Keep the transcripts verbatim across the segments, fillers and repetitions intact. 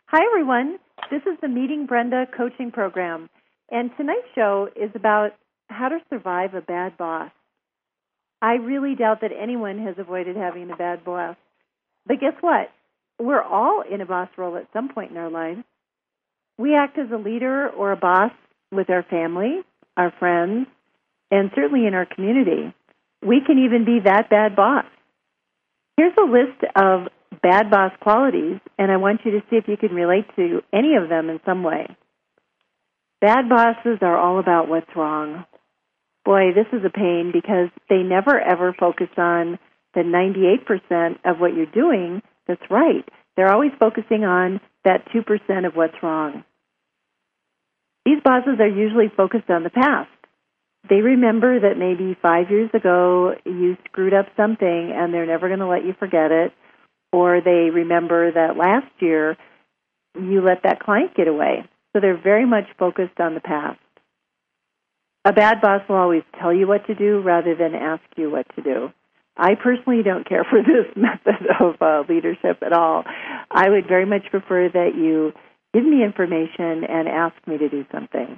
Hi, everyone. This is the Meeting Brenda coaching program, and tonight's show is about how to survive a bad boss. I really doubt that anyone has avoided having a bad boss. But guess what? We're all in a boss role at some point in our lives. We act as a leader or a boss with our family, our friends, and certainly in our community. We can even be that bad boss. Here's a list of bad boss qualities, and I want you to see if you can relate to any of them in some way. Bad bosses are all about what's wrong. Boy, this is a pain because they never ever focus on the ninety-eight percent of what you're doing that's right. They're always focusing on that two percent of what's wrong. These bosses are usually focused on the past. They remember that maybe five years ago you screwed up something and they're never going to let you forget it. Or they remember that last year you let that client get away. So they're very much focused on the past. A bad boss will always tell you what to do rather than ask you what to do. I personally don't care for this method of uh, leadership at all. I would very much prefer that you give me information and ask me to do something.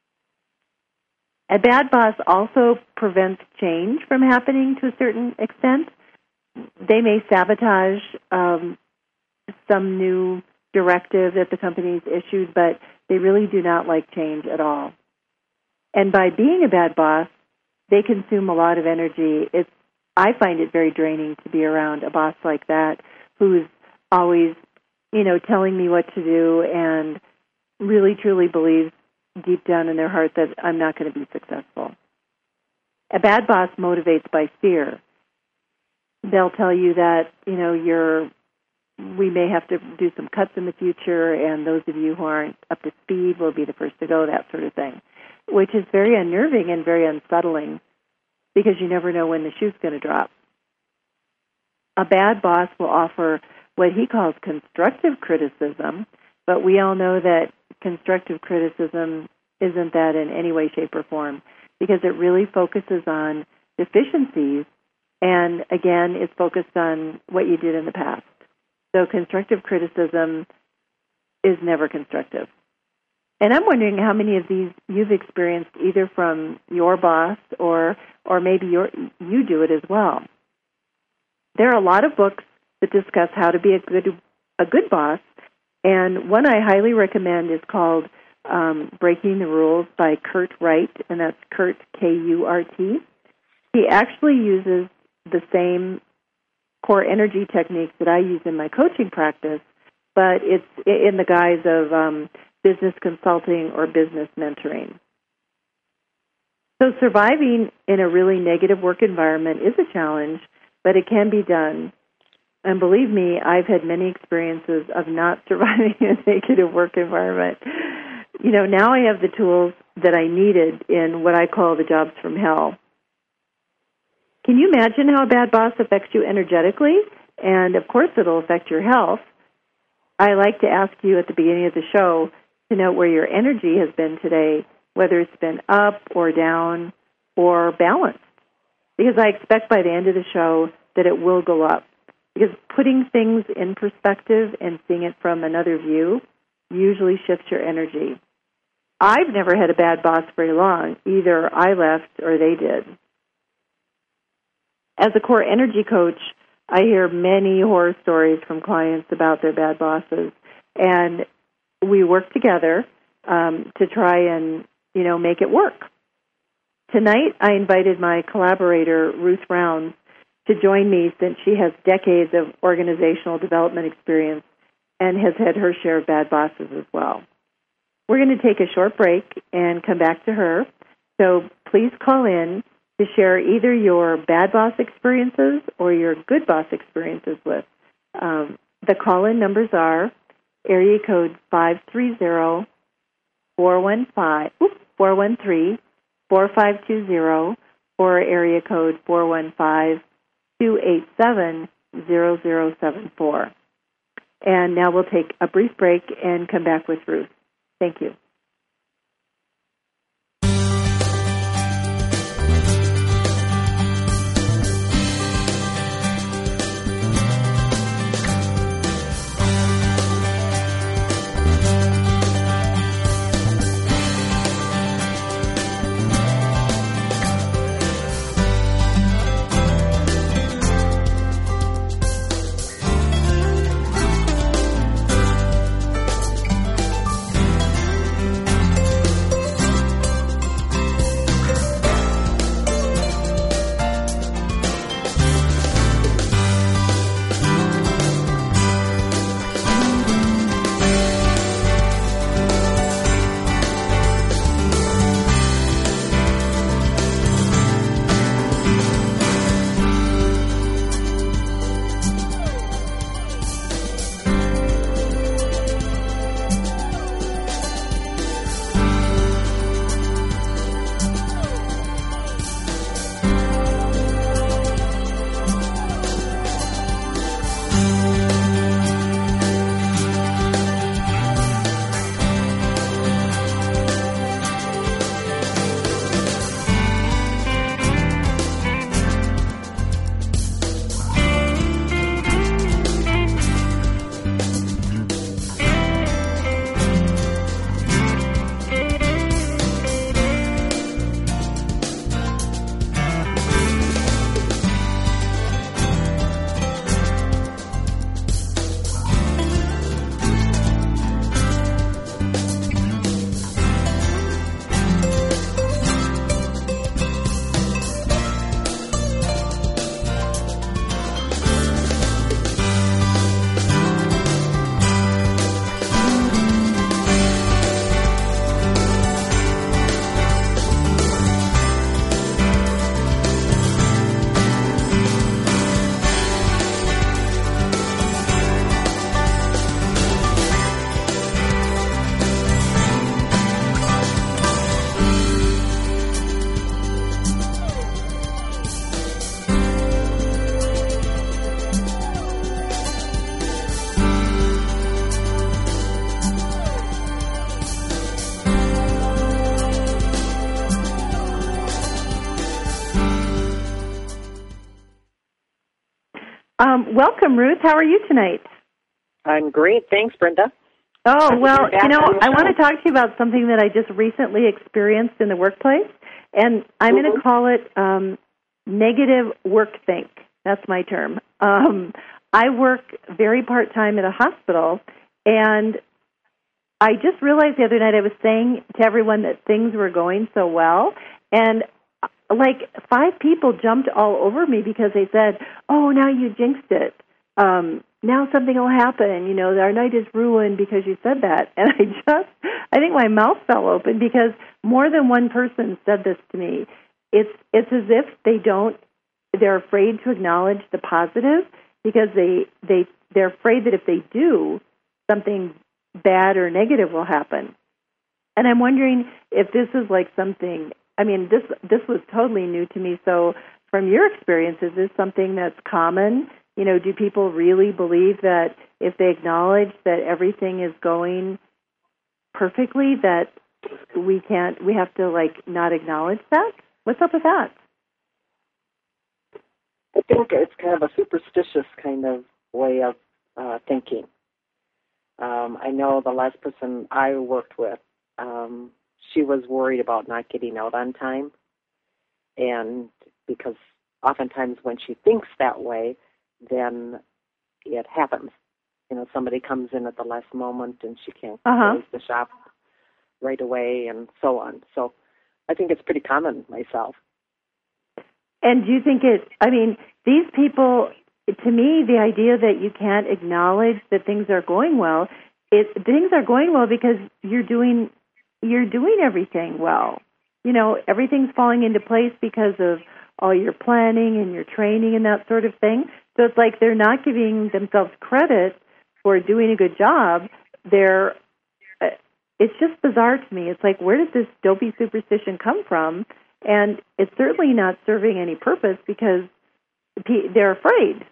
A bad boss also prevents change from happening to a certain extent. They may sabotage um, some new directive that the company's issued, but they really do not like change at all. And by being a bad boss, they consume a lot of energy. It's, I find it very draining to be around a boss like that who's always, you know, telling me what to do and really truly believes deep down in their heart that I'm not going to be successful. A bad boss motivates by fear. They'll tell you that, you know, you're, we may have to do some cuts in the future, and those of you who aren't up to speed will be the first to go, that sort of thing, which is very unnerving and very unsettling because you never know when the shoe's going to drop. A bad boss will offer what he calls constructive criticism, but we all know that constructive criticism isn't that in any way, shape, or form because it really focuses on deficiencies. And again, it's focused on what you did in the past. So constructive criticism is never constructive. And I'm wondering how many of these you've experienced either from your boss or or maybe your, you do it as well. There are a lot of books that discuss how to be a good a good boss, and one I highly recommend is called um, Breaking the Rules by Kurt Wright, and that's Kurt, K U R T. He actually uses the same core energy techniques that I use in my coaching practice, but it's in the guise of um, business consulting or business mentoring. So surviving in a really negative work environment is a challenge, but it can be done. And believe me, I've had many experiences of not surviving in a negative work environment. You know, now I have the tools that I needed in what I call the jobs from hell. Can you imagine how a bad boss affects you energetically? And, of course, it'll affect your health. I like to ask you at the beginning of the show to note where your energy has been today, whether it's been up or down or balanced, because I expect by the end of the show that it will go up. Because putting things in perspective and seeing it from another view usually shifts your energy. I've never had a bad boss very long. Either I left or they did. As a core energy coach, I hear many horror stories from clients about their bad bosses, and we work together um, to try and, you know, make it work. Tonight, I invited my collaborator, Ruth Rounds, to join me since she has decades of organizational development experience and has had her share of bad bosses as well. We're going to take a short break and come back to her, so please call in to share either your bad boss experiences or your good boss experiences with. Um, the call-in numbers are area code five three zero, four one five, oops, four one three, four five two zero or area code four one five, two eight seven, zero zero seven four. And now we'll take a brief break and come back with Ruth. Thank you. Um, welcome, Ruth. How are you tonight? I'm great. Thanks, Brenda. Oh, well, you know, I want to talk to you about something that I just recently experienced in the workplace, and I'm mm-hmm. going to call it um, negative work-think. That's my term. Um, I work very part-time at a hospital, and I just realized the other night I was saying to everyone that things were going so well, and like five people jumped all over me because they said, oh, now you jinxed it. Um, now something will happen. You know, our night is ruined because you said that. And I just, I think my mouth fell open because more than one person said this to me. It's it's as if they don't, they're afraid to acknowledge the positive because they, they, they're afraid that if they do, something bad or negative will happen. And I'm wondering if this is like something, I mean, this this was totally new to me. So from your experience, is this something that's common? You know, do people really believe that if they acknowledge that everything is going perfectly, that we can't, we have to, like, not acknowledge that? What's up with that? I think it's kind of a superstitious kind of way of uh, thinking. Um, I know the last person I worked with, um, she was worried about not getting out on time. And because oftentimes when she thinks that way, then it happens. You know, somebody comes in at the last moment and she can't uh-huh. close the shop right away and so on. So I think it's pretty common myself. And do you think it, I mean, these people, to me, the idea that you can't acknowledge that things are going well, it, things are going well because you're doing, you're doing everything well. You know, everything's falling into place because of all your planning and your training and that sort of thing. So it's like they're not giving themselves credit for doing a good job. They're, uh, it's just bizarre to me. It's like, where did this dopey superstition come from? And it's certainly not serving any purpose because they're afraid.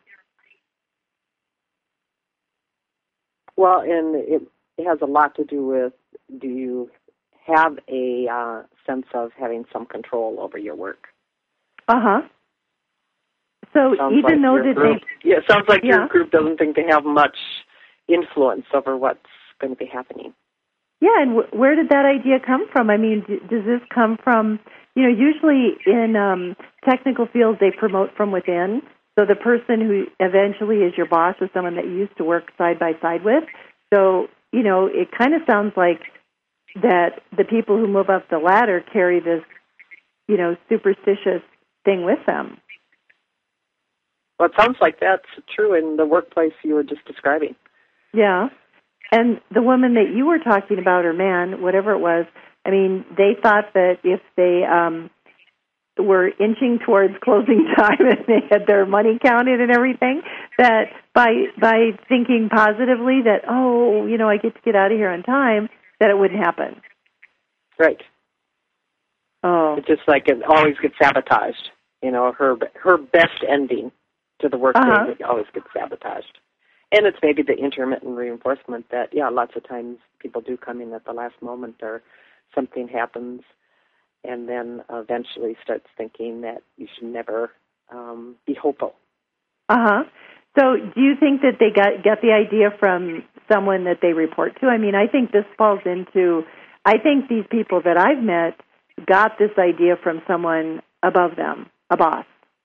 Well, and it, it has a lot to do with, do you have a uh, sense of having some control over your work? Uh-huh. So sounds even like though that group, they... Yeah, it sounds like yeah. your group doesn't think they have much influence over what's going to be happening. Yeah, and w- where did that idea come from? I mean, d- does this come from, you know, usually in um, technical fields they promote from within. So the person who eventually is your boss is someone that you used to work side by side with. So, you know, it kind of sounds like that the people who move up the ladder carry this, you know, superstitious thing with them. Well, it sounds like that's true in the workplace you were just describing. Yeah. And the woman that you were talking about, or man, whatever it was, I mean, they thought that if they um, were inching towards closing time and they had their money counted and everything, that by by thinking positively that, oh, you know, I get to get out of here on time, that it wouldn't happen. Right. Oh. It's just like it always gets sabotaged. You know, her her best ending to the work uh-huh. day always gets sabotaged. And it's maybe the intermittent reinforcement that, yeah, lots of times people do come in at the last moment or something happens and then eventually starts thinking that you should never um, be hopeful. Uh-huh. So do you think that they got get the idea from someone that they report to? I mean, I think this falls into, I think these people that I've met got this idea from someone above them, a boss.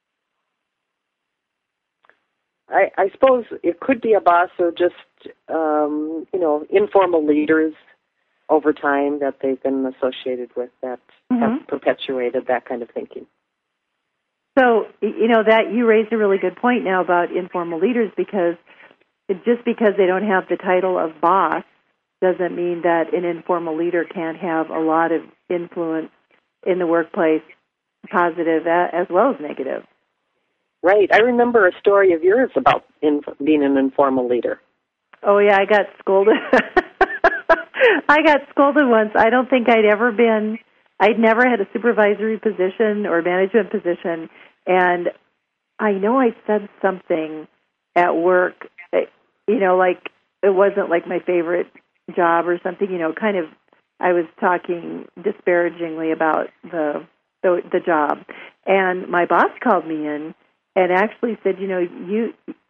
I, I suppose it could be a boss or just, um, you know, informal leaders over time that they've been associated with that mm-hmm. have perpetuated that kind of thinking. So, you know, that you raised a really good point now about informal leaders, because just because they don't have the title of boss doesn't mean that an informal leader can't have a lot of influence in the workplace, positive as well as negative. Right. I remember a story of yours about in, being an informal leader. Oh, yeah, I got scolded. I got scolded once. I don't think I'd ever been, I'd never had a supervisory position or management position, and I know I said something at work, you know, like it wasn't like my favorite job or something, you know, kind of, I was talking disparagingly about the the, the job. And my boss called me in and actually said, you know, you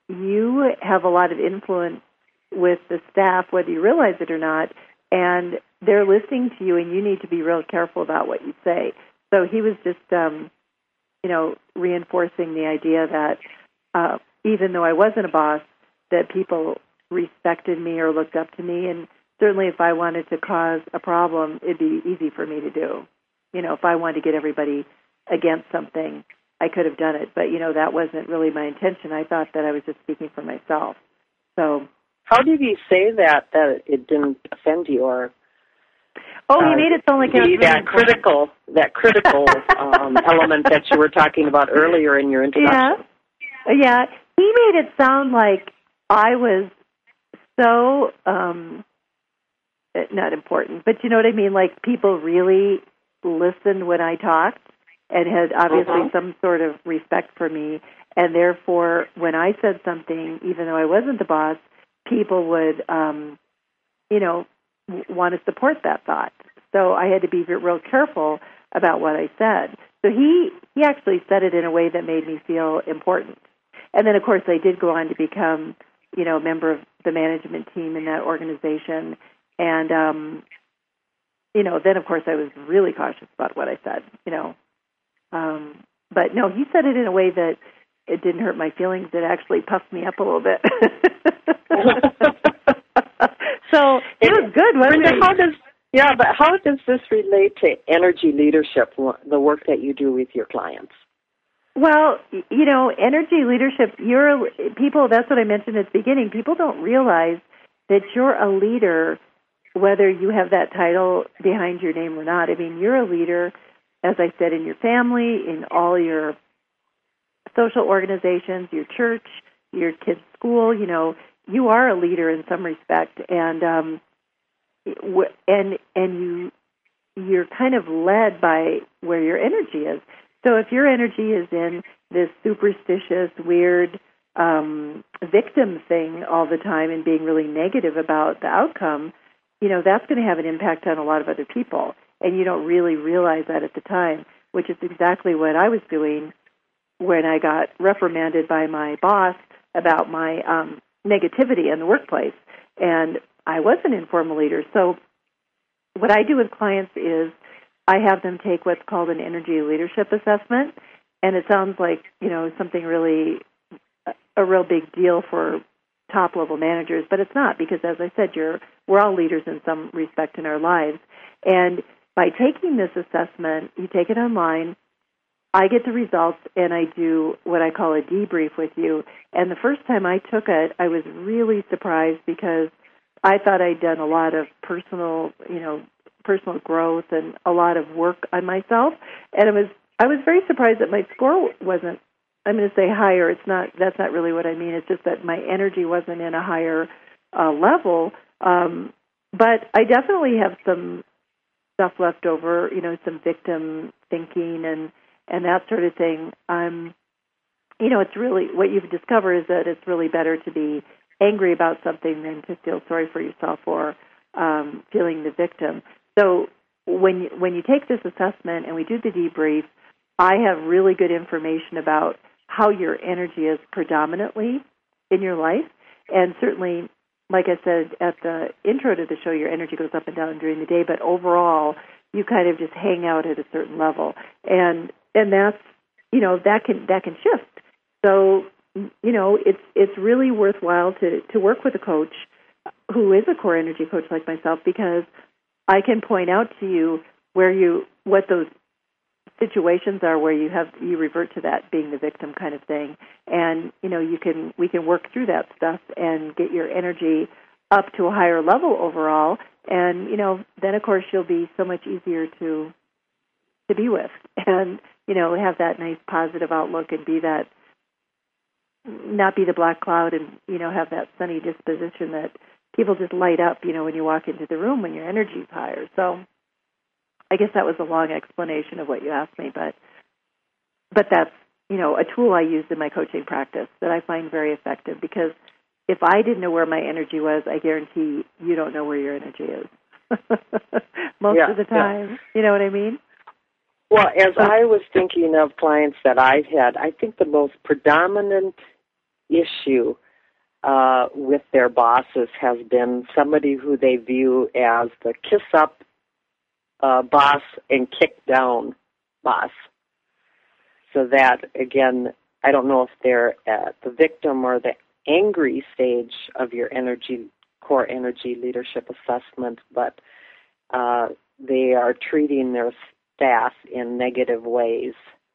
you have a lot of influence with the staff, whether you realize it or not, and they're listening to you, and you need to be real careful about what you say. So he was just, um, you know, reinforcing the idea that uh, even though I wasn't a boss, that people respected me or looked up to me, and certainly if I wanted to cause a problem, it'd be easy for me to do. You know, if I wanted to get everybody against something, I could have done it. But, you know, that wasn't really my intention. I thought that I was just speaking for myself. So, how did he say that, that it didn't offend you? Or Oh, he uh, made it sound like the, it was really that critical, that critical um, element that you were talking about earlier in your introduction. Yeah, yeah. He made it sound like I was so um, not important, but you know what I mean. Like people really listened when I talked and had obviously uh-huh. some sort of respect for me, and therefore, when I said something, even though I wasn't the boss, people would, um, you know, w- want to support that thought. So I had to be real careful about what I said. So he, he actually said it in a way that made me feel important. And then, of course, I did go on to become, you know, a member of the management team in that organization. And, um, you know, then, of course, I was really cautious about what I said, you know. Um, but, no, he said it in a way that it didn't hurt my feelings. It actually puffed me up a little bit. So it was good, wasn't Brenda, it? how does, yeah, but how does this relate to energy leadership, the work that you do with your clients? Well, you know, energy leadership, you're people, that's what I mentioned at the beginning. People don't realize that you're a leader, whether you have that title behind your name or not. I mean, you're a leader, as I said, in your family, in all your social organizations, your church, your kids' school. You know, you are a leader in some respect, and um, and and you you're kind of led by where your energy is. So if your energy is in this superstitious, weird um, victim thing all the time and being really negative about the outcome, you know, that's going to have an impact on a lot of other people. And you don't really realize that at the time, which is exactly what I was doing when I got reprimanded by my boss about my um, negativity in the workplace. And I was an informal leader. So what I do with clients is I have them take what's called an energy leadership assessment, and it sounds like, you know, something really, a real big deal for top-level managers, but it's not, because as I said, you're, we're all leaders in some respect in our lives. And by taking this assessment, you take it online, I get the results, and I do what I call a debrief with you. And the first time I took it, I was really surprised because I thought I'd done a lot of personal, you know, personal growth and a lot of work on myself, and it was I was very surprised that my score wasn't, I'm going to say higher. It's not, that's not really what I mean. It's just that my energy wasn't in a higher uh, level. Um, but I definitely have some stuff left over, you know, some victim thinking and and that sort of thing. Um, you know, it's really what you've discovered is that it's really better to be angry about something than to feel sorry for yourself or um, feeling the victim. So when you, when you take this assessment and we do the debrief, I have really good information about how your energy is predominantly in your life. And certainly, like I said at the intro to the show, your energy goes up and down during the day, but overall, you kind of just hang out at a certain level. And and that's, you know, that can that can shift. So, you know, it's it's really worthwhile to, to work with a coach who is a core energy coach like myself, because I can point out to you where you, what those situations are where you have, you revert to that being the victim kind of thing. And, you know, you can, we can work through that stuff and get your energy up to a higher level overall. And, you know, then of course you'll be so much easier to, to be with and, you know, have that nice positive outlook and be that, not be the black cloud and, you know, have that sunny disposition that people just light up, you know, when you walk into the room when your energy's higher. So I guess that was a long explanation of what you asked me, but but that's, you know, a tool I use in my coaching practice that I find very effective, because if I didn't know where my energy was, I guarantee you don't know where your energy is most yeah, of the time. Yeah. You know what I mean? Well, as I was thinking of clients that I've had, I think the most predominant issue uh, with their bosses has been somebody who they view as the kiss-up uh, boss and kick-down boss. So that, again, I don't know if they're at the victim or the angry stage of your energy core energy leadership assessment, but uh, they are treating their staff in negative ways,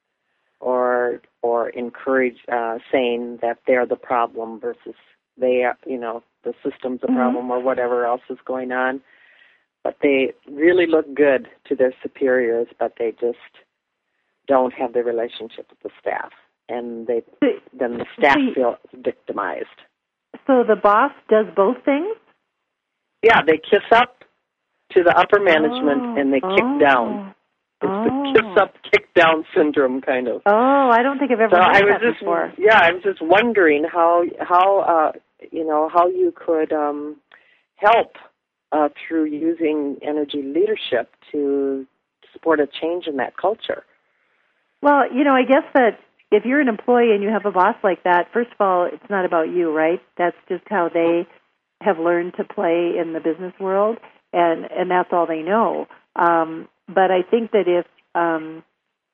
or or encourage uh, saying that they're the problem versus they, are, you know, the system's the mm-hmm. problem or whatever else is going on. But they really look good to their superiors, but they just don't have the relationship with the staff, and they then the staff feel victimized. So the boss does both things? Yeah, they kiss up to the upper management oh, and they oh, kick down. It's oh. the kiss up, kick down syndrome, kind of. Oh, I don't think I've ever so heard I was that just, before. Yeah, I was just wondering how how uh, you know how you could um, help uh, through using energy leadership to support a change in that culture. Well, you know, I guess that if you're an employee and you have a boss like that, first of all, it's not about you, right? That's just how they have learned to play in the business world, and, and that's all they know. Um, but I think that if um,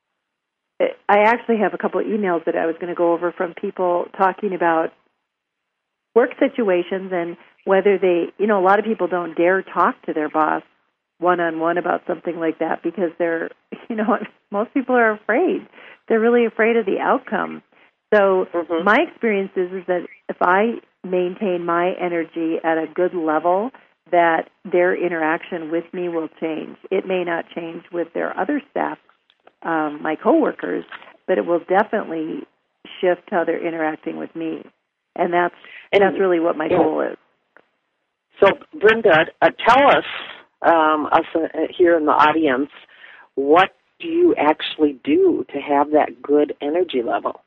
I actually have a couple of emails that I was going to go over from people talking about work situations and whether they, you know, a lot of people don't dare talk to their boss one-on-one about something like that because they're, you know, most people are afraid. They're really afraid of the outcome. So mm-hmm. my experience is, is that if I maintain my energy at a good level, that their interaction with me will change. It may not change with their other staff, um, my coworkers, but it will definitely shift how they're interacting with me. And that's, and that's really what my yeah. goal is. So, Brenda, uh, tell us, Um, us uh, here in the audience, what do you actually do to have that good energy level?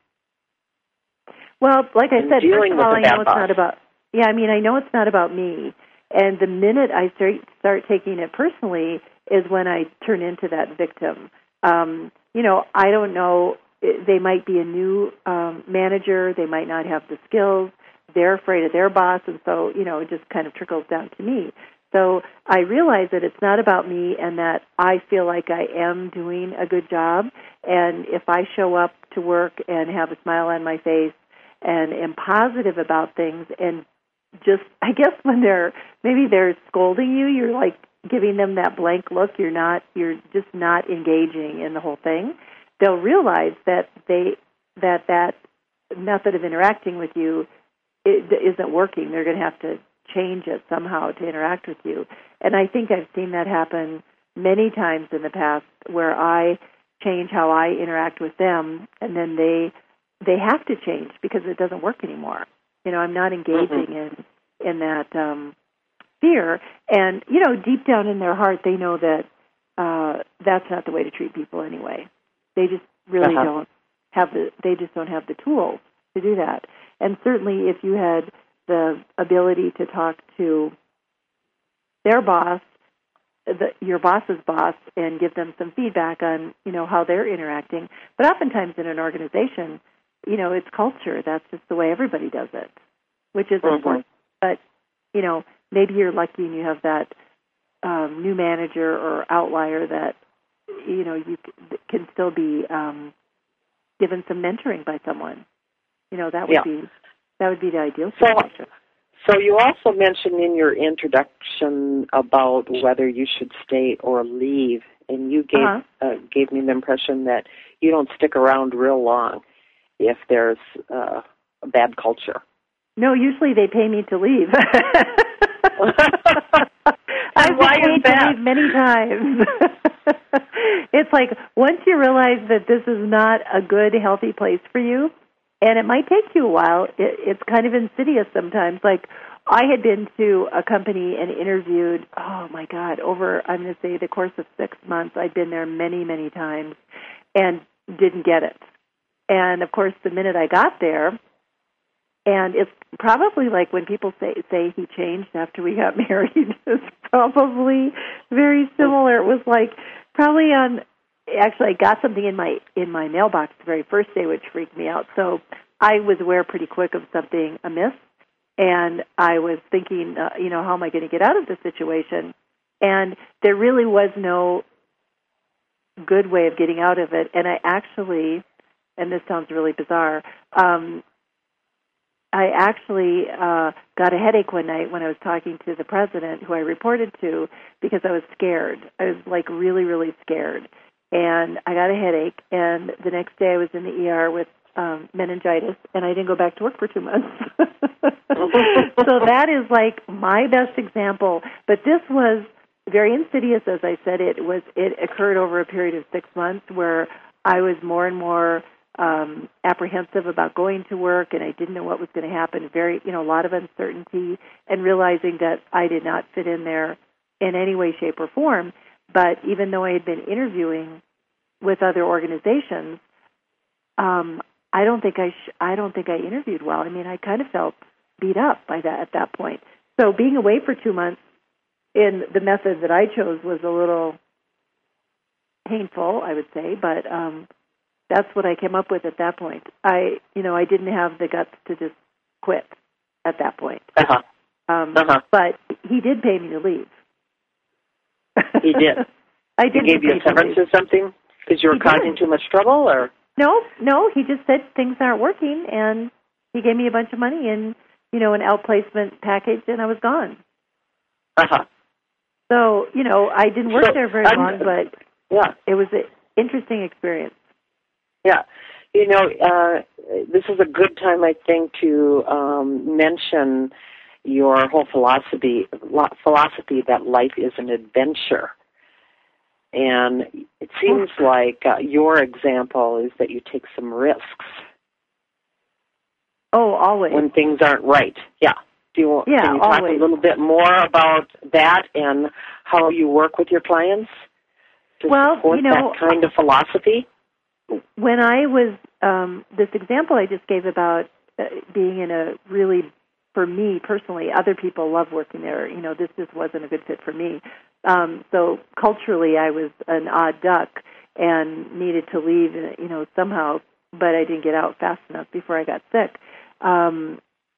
Well, like I said, first of all, I know it's boss. not about, yeah, I mean, I know it's not about me. And the minute I start, start taking it personally is when I turn into that victim. Um, you know, I don't know, they might be a new um, manager, they might not have the skills, they're afraid of their boss, and so, you know, it just kind of trickles down to me. So I realize that it's not about me and that I feel like I am doing a good job. And if I show up to work and have a smile on my face and am positive about things and just, I guess when they're, maybe they're scolding you, you're like giving them that blank look. You're not, you're just not engaging in the whole thing. They'll realize that they, that that method of interacting with you it, isn't working. They're going to have to change it somehow to interact with you. And I think I've seen that happen many times in the past where I change how I interact with them, and then they they have to change because it doesn't work anymore. You know, I'm not engaging mm-hmm. in in that um, fear. And, you know, deep down in their heart, they know that uh, that's not the way to treat people anyway. They just really uh-huh. don't have the, they just don't have the tools to do that. And certainly if you had the ability to talk to their boss, the, your boss's boss, and give them some feedback on, you know, how they're interacting. But oftentimes in an organization, you know, it's culture. That's just the way everybody does it, which is mm-hmm. important. But, you know, maybe you're lucky and you have that um, new manager or outlier that, you know, you c- can still be um, given some mentoring by someone. You know, that would yeah. be that would be the ideal so, situation. So you also mentioned in your introduction about whether you should stay or leave, and you gave uh-huh. uh, gave me the impression that you don't stick around real long if there's uh, a bad culture. No, usually they pay me to leave. I've why been paid to leave many times. It's like once you realize that this is not a good, healthy place for you, and it might take you a while, it, it's kind of insidious sometimes. Like I had been to a company and interviewed, oh my God, over, I'm going to say the course of six months. I'd been there many, many times and didn't get it. And of course, the minute I got there, and it's probably like when people say say he changed after we got married. It's probably very similar. It was like probably on. Actually, I got something in my in my mailbox the very first day, which freaked me out. So I was aware pretty quick of something amiss, and I was thinking, uh, you know, how am I going to get out of this situation? And there really was no good way of getting out of it. And I actually, and this sounds really bizarre, um, I actually uh, got a headache one night when I was talking to the president, who I reported to, because I was scared. I was, like, really, really scared. And I got a headache, and the next day I was in the E R with um, meningitis, and I didn't go back to work for two months. So that is, like, my best example. But this was very insidious, as I said. It was. It occurred over a period of six months where I was more and more Um, apprehensive about going to work, and I didn't know what was going to happen. Very, you know, a lot of uncertainty, and realizing that I did not fit in there in any way, shape, or form. But even though I had been interviewing with other organizations, um, I don't think I, sh- I don't think I interviewed well. I mean, I kind of felt beat up by that at that point. So being away for two months in the method that I chose was a little painful, I would say, but. Um, That's what I came up with at that point. I, you know, I didn't have the guts to just quit at that point. Uh-huh. Um, uh-huh. But he did pay me to leave. He did. I did. He gave you a severance or something because you were he causing did. too much trouble, or no, no. He just said things aren't working, and he gave me a bunch of money and, you know, an outplacement package, and I was gone. Uh huh. So, you know, I didn't work so, there very I'm, long, but yeah, it was an interesting experience. Yeah. You know, uh, this is a good time, I think, to um, mention your whole philosophy philosophy that life is an adventure. And it seems like uh, your example is that you take some risks. Oh, always. When things aren't right. Yeah. Do you, yeah, can you talk always. a little bit more about that and how you work with your clients to well, support you know, that kind of philosophy? When I was, um, this example I just gave about uh, being in a really, for me personally, other people love working there. You know, this just wasn't a good fit for me. Um, so culturally, I was an odd duck and needed to leave, you know, somehow, but I didn't get out fast enough before I got sick. Um,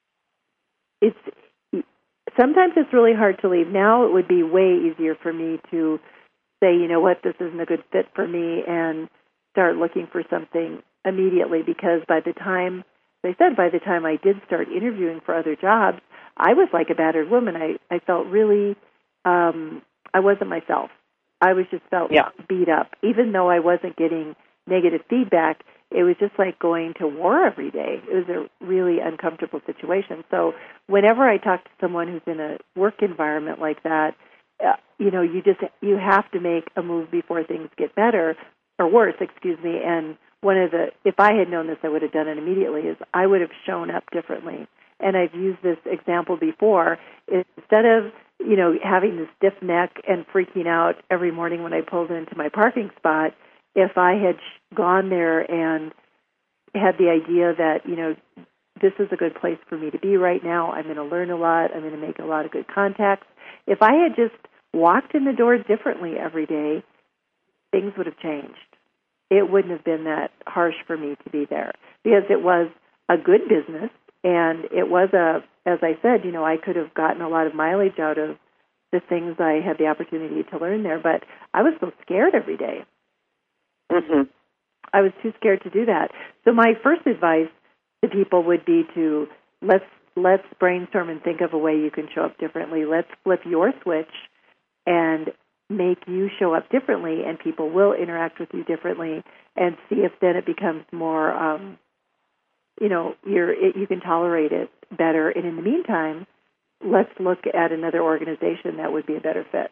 it's sometimes it's really hard to leave. Now it would be way easier for me to say, you know what, this isn't a good fit for me, and start looking for something immediately, because by the time, as I said, by the time I did start interviewing for other jobs, I was like a battered woman. I, I felt really, um, I wasn't myself. I was just felt yeah. beat up. Even though I wasn't getting negative feedback, it was just like going to war every day. It was a really uncomfortable situation. So whenever I talk to someone who's in a work environment like that, uh, you know, you just, you have to make a move before things get better, or worse, excuse me. And one of the, if I had known this, I would have done it immediately, is I would have shown up differently. And I've used this example before. Instead of, you know, having this stiff neck and freaking out every morning when I pulled into my parking spot, if I had gone there and had the idea that, you know, this is a good place for me to be right now, I'm going to learn a lot, I'm going to make a lot of good contacts. If I had just walked in the door differently every day, things would have changed. It wouldn't have been that harsh for me to be there, because it was a good business, and it was a, as I said, you know, I could have gotten a lot of mileage out of the things I had the opportunity to learn there, but I was so scared every day. Mm-hmm. I was too scared to do that. So my first advice to people would be to let's let's brainstorm and think of a way you can show up differently. Let's flip your switch and make you show up differently, and people will interact with you differently, and see if then it becomes more, um, you know, you're, it, you can tolerate it better. And in the meantime, let's look at another organization that would be a better fit.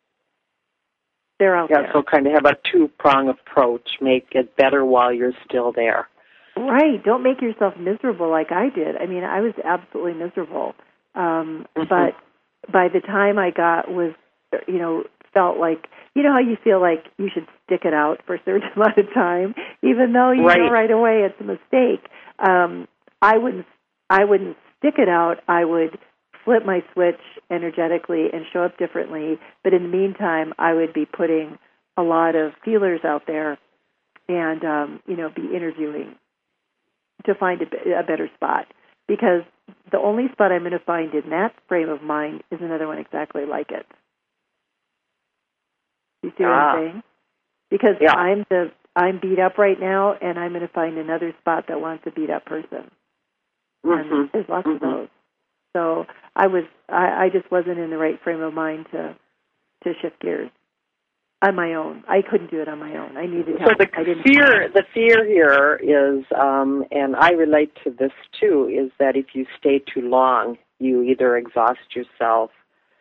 They're out yeah, there. so kind of have a two-prong approach. Make it better while you're still there. Right. Don't make yourself miserable like I did. I mean, I was absolutely miserable. Um, Mm-hmm. But by the time I got was, you know, felt like, you know how you feel like you should stick it out for a certain amount of time, even though you right. know right away it's a mistake. Um, I wouldn't, I wouldn't stick it out. I would flip my switch energetically and show up differently. But in the meantime, I would be putting a lot of feelers out there, and um, you know, be interviewing. to find a, a better spot, because the only spot I'm going to find in that frame of mind is another one exactly like it. You see what ah. I'm saying? Because yeah. I'm the I'm beat up right now, and I'm going to find another spot that wants a beat up person. Mm-hmm. And there's lots mm-hmm. of those. So I was I, I just wasn't in the right frame of mind to to shift gears on my own. I couldn't do it on my own. I needed help. So the I didn't fear the fear here is, um, and I relate to this too, is that if you stay too long, you either exhaust yourself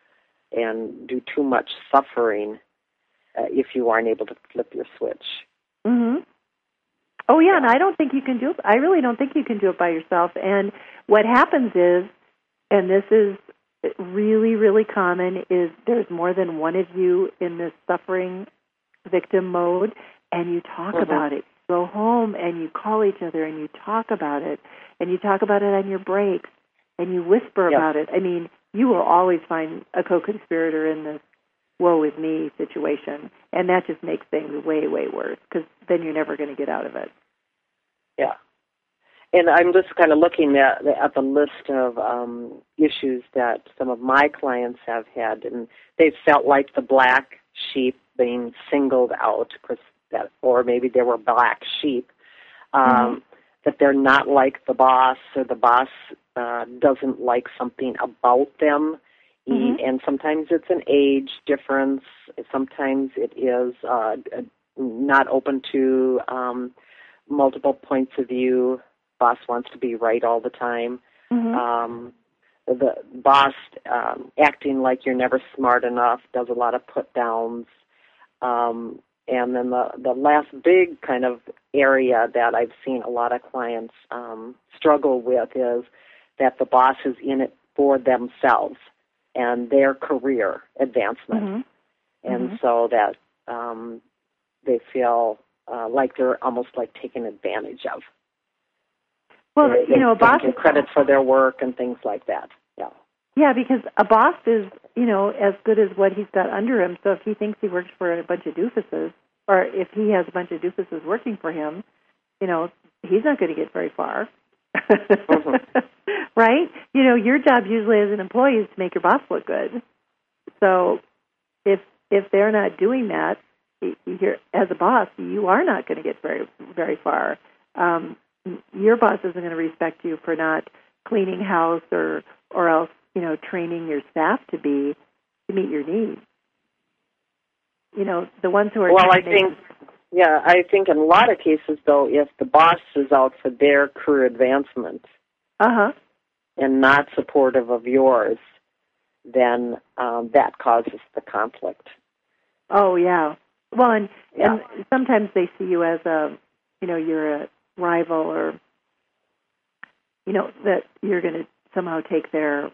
and do too much suffering uh, if you aren't able to flip your switch. Mm-hmm. Oh, yeah, and I don't think you can do it. I really don't think you can do it by yourself. And what happens is, and this is really, really common, is there's more than one of you in this suffering victim mode, and you talk mm-hmm. about it. You go home and you call each other and you talk about it, and you talk about it on your breaks, and you whisper yes. about it. I mean, you will always find a co-conspirator in this woe is me situation, and that just makes things way, way worse, because then you're never going to get out of it. Yeah. And I'm just kind of looking at, at the list of um, issues that some of my clients have had, and they felt like the black sheep being singled out, that, or maybe they were black sheep, um, mm-hmm. that they're not like the boss, or the boss uh, doesn't like something about them. Mm-hmm. And sometimes it's an age difference. Sometimes it is uh, not open to um, multiple points of view. Boss wants to be right all the time. Mm-hmm. Um, the boss um, acting like you're never smart enough, does a lot of put-downs. Um, and then the, the last big kind of area that I've seen a lot of clients um, struggle with is that the boss is in it for themselves and their career advancement. Mm-hmm. And mm-hmm. so that um, they feel uh, like they're almost like taken advantage of. Well, they, you know, a boss get credit for their work and things like that. Yeah. Yeah, because a boss is, you know, as good as what he's got under him. So if he thinks he works for a bunch of doofuses, or if he has a bunch of doofuses working for him, you know, he's not going to get very far. Mm-hmm. Right? You know, your job usually as an employee is to make your boss look good. So if if they're not doing that, you're, as a boss, you are not going to get very very far. Um, your boss isn't going to respect you for not cleaning house or or else, you know, training your staff to be to meet your needs. You know, the ones who are well, I think. Yeah, I think in a lot of cases, though, if the boss is out for their career advancement uh-huh. and not supportive of yours, then um, that causes the conflict. Oh, yeah. Well, and, yeah. and sometimes they see you as a, you know, you're a rival, or, you know, that you're going to somehow take their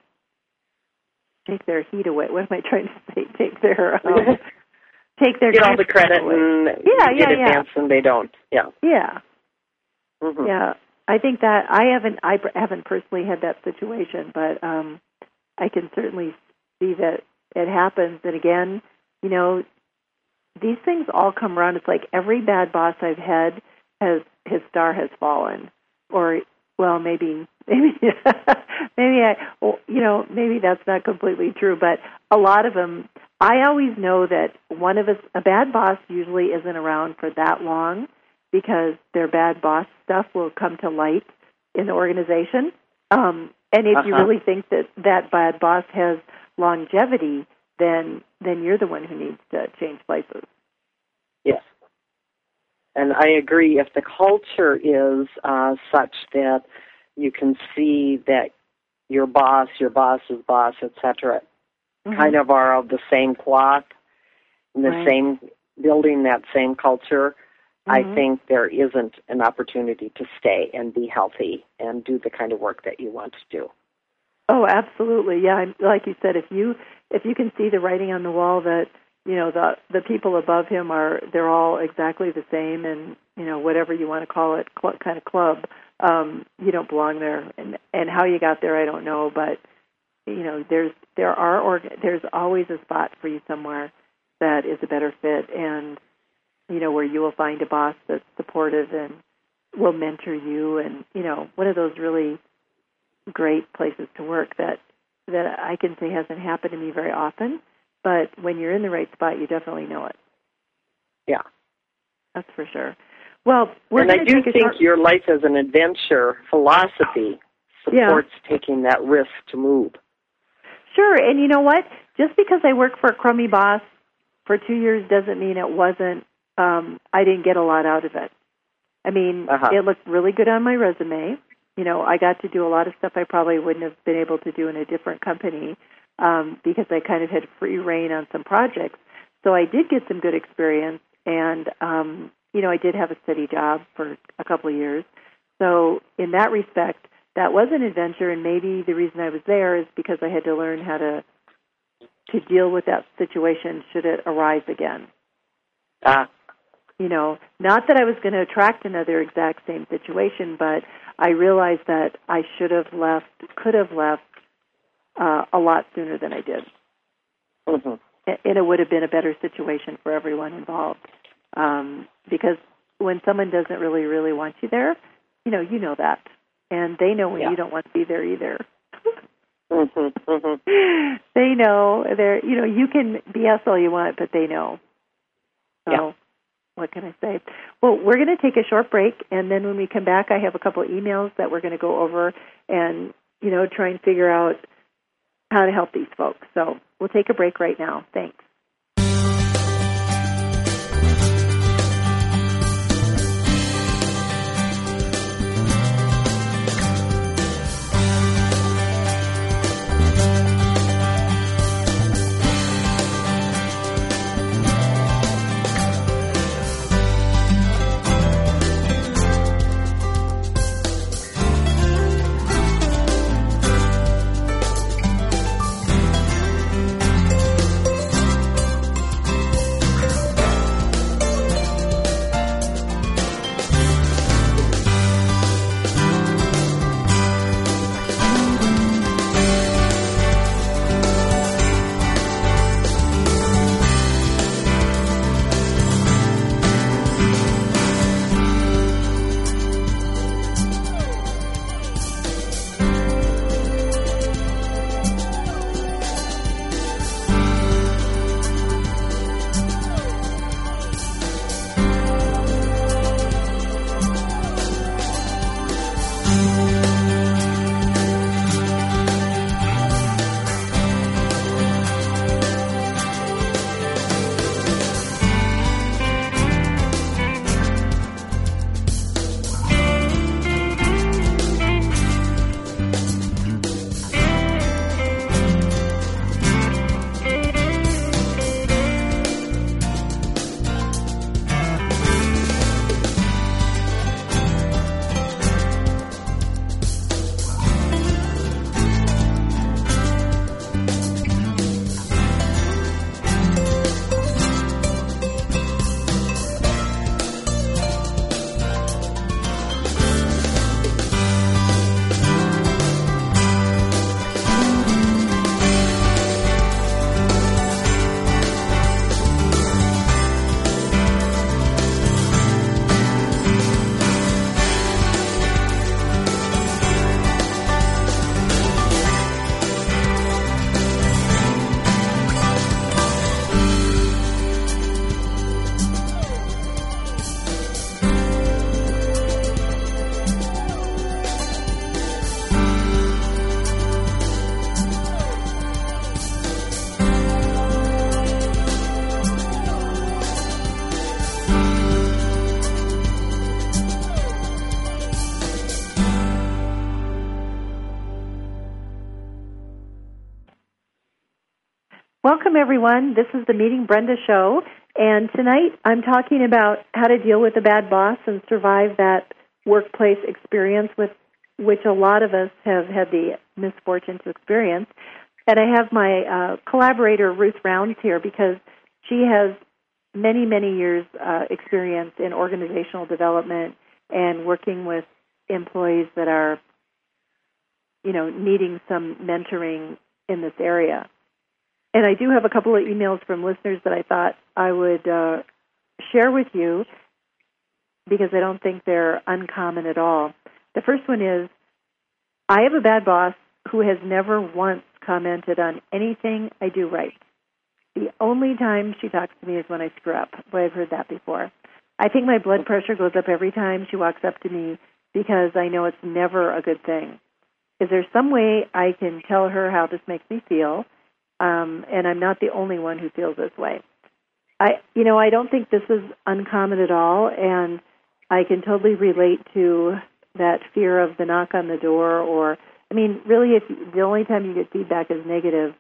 take their heat away. What am I trying to say? Take their... Um, Take their get all the credit and yeah, get yeah, advance yeah. and they don't. Yeah. Yeah. Mm-hmm. Yeah. I think that I haven't I haven't personally had that situation, but um, I can certainly see that it happens. And again, you know, these things all come around. It's like every bad boss I've had has his star has fallen, or well, maybe maybe maybe I well, you know maybe that's not completely true, but a lot of them. I always know that one of us, a bad boss usually isn't around for that long, because their bad boss stuff will come to light in the organization. Um, and if uh-huh. you really think that that bad boss has longevity, then then you're the one who needs to change places. Yes. And I agree. If the culture is uh, such that you can see that your boss, your boss's boss, et cetera, mm-hmm. kind of are of the same cloth, in the right. same building, that same culture, mm-hmm. I think there isn't an opportunity to stay and be healthy and do the kind of work that you want to do. Oh, absolutely. Yeah, like you said, if you if you can see the writing on the wall that, you know, the the people above him are, they're all exactly the same, and, you know, whatever you want to call it, cl- kind of club, um, you don't belong there. And and how you got there, I don't know, but you know, there's there are org- there's always a spot for you somewhere that is a better fit, and you know, where you will find a boss that's supportive and will mentor you, and, you know, one of those really great places to work that, that I can say hasn't happened to me very often, but when you're in the right spot, you definitely know it. Yeah. That's for sure. Well, we're and I do take a think short... your life as an adventure philosophy supports yeah. taking that risk to move. Sure, and you know what? Just because I worked for a crummy boss for two years doesn't mean it wasn't, um, I didn't get a lot out of it. I mean, uh-huh. it looked really good on my resume. You know, I got to do a lot of stuff I probably wouldn't have been able to do in a different company um, because I kind of had free reign on some projects. So I did get some good experience, and, um, you know, I did have a steady job for a couple of years. So in that respect, that was an adventure, and maybe the reason I was there is because I had to learn how to to deal with that situation should it arise again. Ah. You know, not that I was going to attract another exact same situation, but I realized that I should have left, could have left uh, a lot sooner than I did. Mm-hmm. And it would have been a better situation for everyone involved. Um, because when someone doesn't really, really want you there, you know, you know that. And they know when yeah. you don't want to be there either. mm-hmm, mm-hmm. They know. They're, you know, you can B S all you want, but they know. So yeah. what can I say? Well, we're going to take a short break, and then when we come back, I have a couple of emails that we're going to go over and, you know, try and figure out how to help these folks. So we'll take a break right now. Thanks. Welcome, everyone. This is the Meeting Brenda show, and tonight I'm talking about how to deal with a bad boss and survive that workplace experience with which a lot of us have had the misfortune to experience. And I have my uh, collaborator, Ruth Rounds, here because she has many, many years uh, experience in organizational development and working with employees that are, you know, needing some mentoring in this area. And I do have a couple of emails from listeners that I thought I would uh, share with you. because I don't think they're uncommon at all. The first one is, I have a bad boss who has never once commented on anything I do right. The only time she talks to me is when I screw up. Boy, I've heard that before. I think my blood pressure goes up every time she walks up to me because I know it's never a good thing. Is there some way I can tell her how this makes me feel? Um, and I'm not the only one who feels this way. I, you know, I don't think this is uncommon at all, and I can totally relate to that fear of the knock on the door. Or, I mean, really, if the only time you get feedback is negative,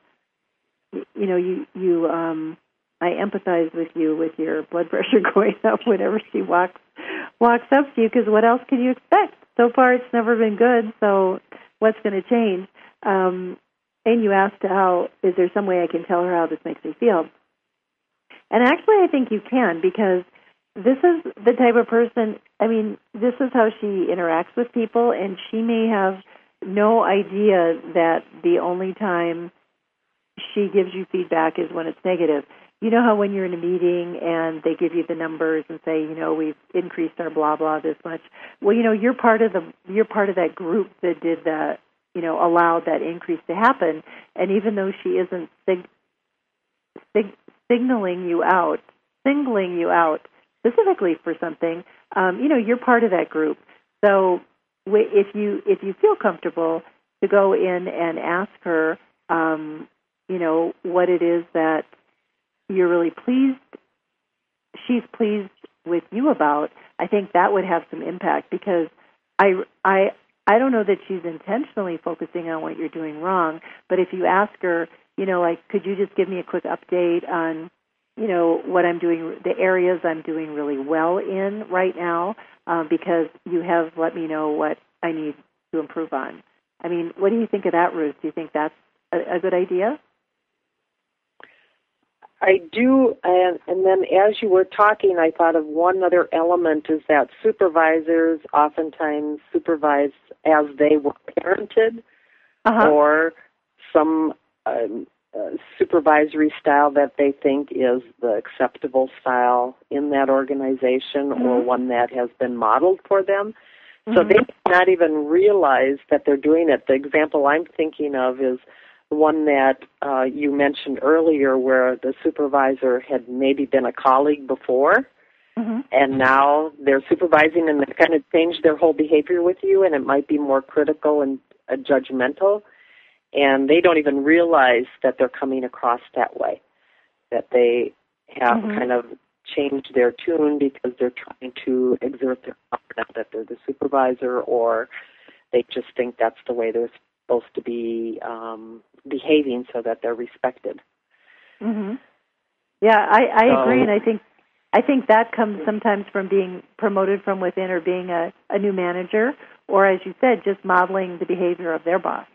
you know, you you um, I empathize with you with your blood pressure going up whenever she walks walks up to you, because what else can you expect? So far, it's never been good. So, what's going to change? Um, and you asked how, is there some way I can tell her how this makes me feel? And actually, I think you can, because this is the type of person, I mean, this is how she interacts with people, and she may have no idea that the only time she gives you feedback is when it's negative. You know how when you're in a meeting and they give you the numbers and say, you know, we've increased our blah blah this much. Well, you know, you're part of the you're part of that group that did that, you know, allowed that increase to happen. And even though she isn't sig- sig- signaling you out, singling you out specifically for something, um, you know, you're part of that group. So if you if you feel comfortable to go in and ask her, um, you know, what it is that you're really pleased, she's pleased with you about, I think that would have some impact, because I, I, I don't know that she's intentionally focusing on what you're doing wrong, but if you ask her, you know, like, could you just give me a quick update on, you know, what I'm doing, the areas I'm doing really well in right now, um, because you have let me know what I need to improve on. I mean, what do you think of that, Ruth? Do you think that's a, a good idea? I do, and, and then as you were talking, I thought of one other element, is that supervisors oftentimes supervise as they were parented, uh-huh. or some um, uh, supervisory style that they think is the acceptable style in that organization, mm-hmm. or one that has been modeled for them. Mm-hmm. So they may not even realize that they're doing it. The example I'm thinking of is one that uh, you mentioned earlier, where the supervisor had maybe been a colleague before, mm-hmm. and now they're supervising and they've kind of changed their whole behavior with you, and it might be more critical and uh, judgmental, and they don't even realize that they're coming across that way, that they have mm-hmm. kind of changed their tune because they're trying to exert their power now that they're the supervisor, or they just think that's the way they're supposed to be um, behaving so that they're respected. Mm-hmm. Yeah, I, I so, agree, and I think I think that comes sometimes from being promoted from within, or being a, a new manager, or, as you said, just modeling the behavior of their boss.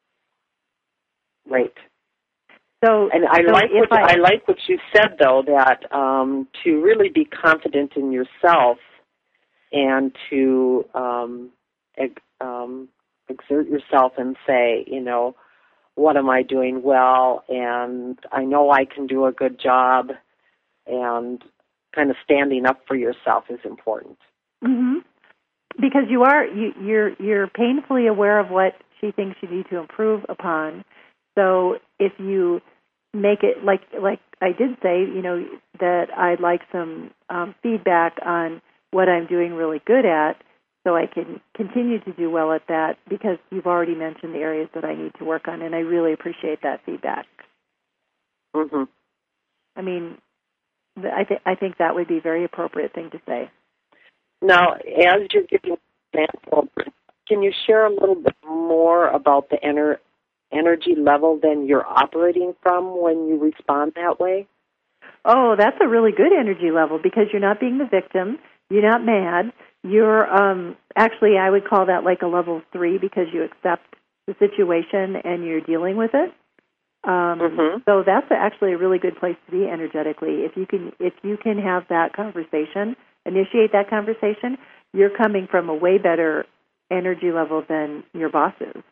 Right. So, and I so like what I, I like what you said, though, that um, to really be confident in yourself and to um, um, exert yourself and say, you know, what am I doing well, and I know I can do a good job, and kind of standing up for yourself is important. Mm-hmm. Because you are you, you're you're painfully aware of what she thinks you need to improve upon. So if you make it like like I did say, you know, that I'd like some um, feedback on what I'm doing really good at, so I can continue to do well at that, because you've already mentioned the areas that I need to work on, and I really appreciate that feedback. Mm-hmm. I mean, I, th- I think that would be a very appropriate thing to say. Now, as you're giving an example, can you share a little bit more about the ener- energy level then you're operating from when you respond that way? Oh, that's a really good energy level, because you're not being the victim, you're not mad. You're um, actually, I would call that like a level three, because you accept the situation and you're dealing with it. Um, mm-hmm. So that's actually a really good place to be energetically. If you can, if you can have that conversation, initiate that conversation, you're coming from a way better energy level than your boss is.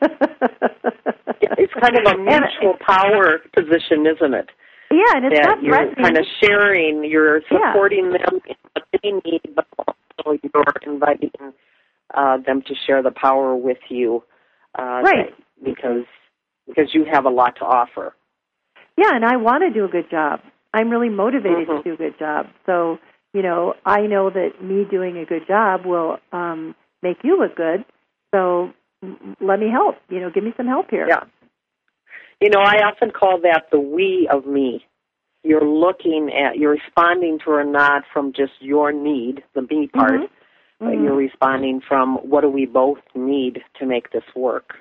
Yeah, it's kind of a mutual power position, isn't it? Yeah, and it's that not you're threatening. kind of sharing, you're supporting yeah. them in what they need, but also also you're inviting uh, them to share the power with you, uh, right? that, because because you have a lot to offer. Yeah, and I want to do a good job. I'm really motivated Mm-hmm. to do a good job. So, you know, I know that me doing a good job will um, make you look good. So m- let me help. You know, give me some help here. Yeah. You know, I often call that the we of me. You're looking at, you're responding to a nod from just your need, the me part, Mm-hmm. but Mm-hmm. you're responding from what do we both need to make this work.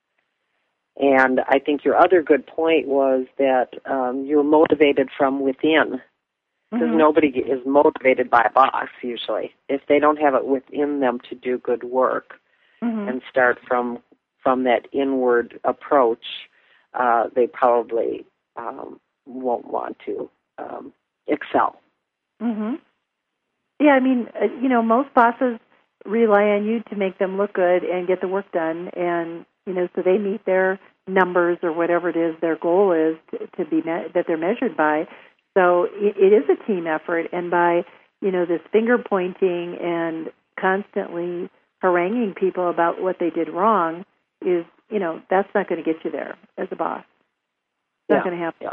And I think your other good point was that um, you're motivated from within, because Mm-hmm. nobody is motivated by a boss usually. If they don't have it within them to do good work Mm-hmm. and start from from that inward approach, uh, they probably um, won't want to um, excel. Mm-hmm. Yeah, I mean, uh, you know, most bosses rely on you to make them look good and get the work done, and you know, so they meet their numbers or whatever it is their goal is to, to be me- that they're measured by. So it, it is a team effort, and by you know this finger pointing and constantly haranguing people about what they did wrong is, you know, that's not going to get you there as a boss. It's not Yeah, going to happen. yeah.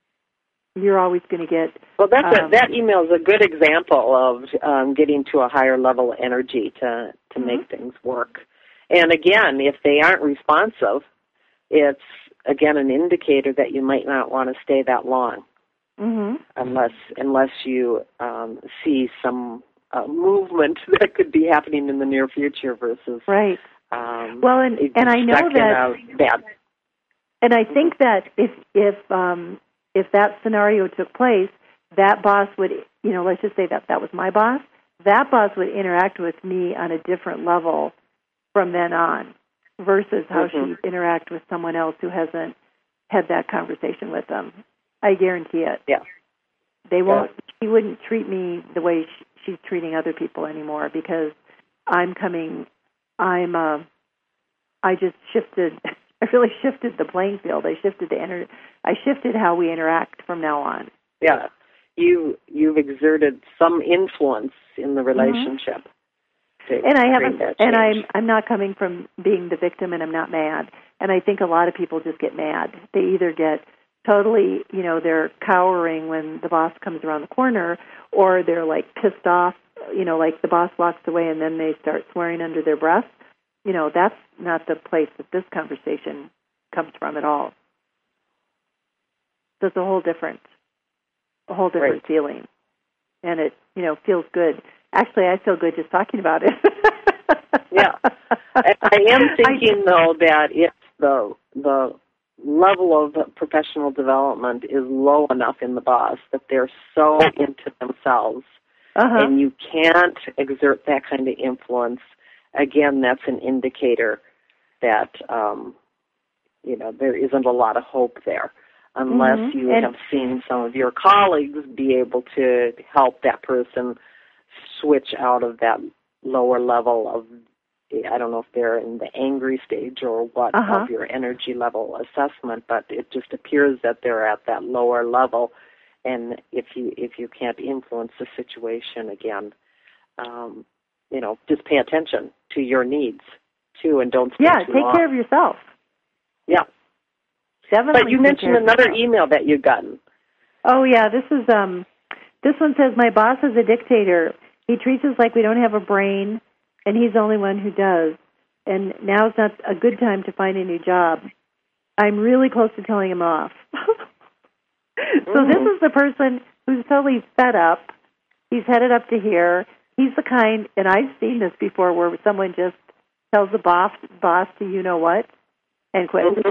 You're always going to get. Well, that's um, a, that email is a good example of um, getting to a higher level of energy to to mm-hmm. make things work. And again, if they aren't responsive, it's again an indicator that you might not want to stay that long, Mm-hmm. unless unless you um, see some uh, movement that could be happening in the near future versus Right. Um, Well, and and I know stuck that, in a bad. and I think that if if um, if that scenario took place, that boss would, you know, let's just say that that was my boss, that boss would interact with me on a different level from then on, versus how Mm-hmm. she'd interact with someone else who hasn't had that conversation with them. I guarantee it. Yeah. They won't. Yeah. She wouldn't treat me the way she, she's treating other people anymore, because I'm coming. I'm. Uh, I just shifted. I really shifted the playing field. I shifted the ener- I shifted how we interact from now on. Yeah. You you've exerted some influence in the relationship. Mm-hmm. And I haven't. That and I'm. change. I'm not coming from being the victim, and I'm not mad. And I think a lot of people just get mad. They either get totally, you know, they're cowering when the boss comes around the corner, or they're like pissed off, you know, like the boss walks away and then they start swearing under their breath. You know, that's not the place that this conversation comes from at all. So it's a whole different, a whole different Right. feeling. And it, you know, feels good. Actually, I feel good just talking about it. Yeah. I, I am thinking, I, though, that if the the level of professional development is low enough in the boss that they're so into themselves, uh-huh. and you can't exert that kind of influence, again, that's an indicator that, um, you know, there isn't a lot of hope there, unless mm-hmm. you and, have seen some of your colleagues be able to help that person switch out of that lower level of, I don't know if they're in the angry stage or what uh-huh. of your energy level assessment, but it just appears that they're at that lower level. And if you if you can't influence the situation again, um, you know, just pay attention to your needs too, and don't stay yeah, too take long. care of yourself. Yeah, definitely. But you mentioned another email that you've gotten. Oh yeah, this is um, this one says, my boss is a dictator. He treats us like we don't have a brain, and he's the only one who does. And now's not a good time to find a new job. I'm really close to telling him off. So mm. this is the person who's totally fed up. He's headed up to here. He's the kind, and I've seen this before, where someone just tells the boss, boss to you know what, and quits. Mm-hmm.